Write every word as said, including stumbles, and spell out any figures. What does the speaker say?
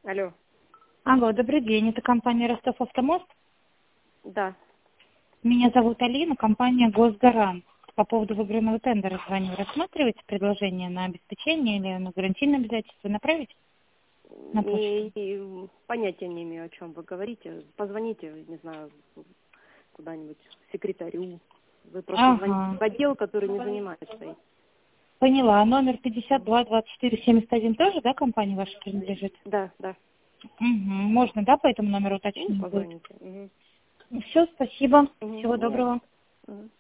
Алло. Алло, добрый день. Это компания Ростов Автомост. Да. Меня зовут Алина, компания Госгарант. По поводу выигранного тендера звоню. Рассматриваете предложение на обеспечение или на гарантийное обязательство направить на почту? И, и понятия не имею, о чем вы говорите. Позвоните, не знаю, куда-нибудь секретарю. Вы просто Ага. звоните в отдел, который не занимается этим. Поняла. Номер пятьдесят два двадцать четыре семьдесят один тоже, да, компания ваша принадлежит? Да, да. Угу. Можно, да, по этому номеру Ну, уточнить будет? позвоните. Угу. Все, спасибо. Угу. Всего Нет. доброго. Угу.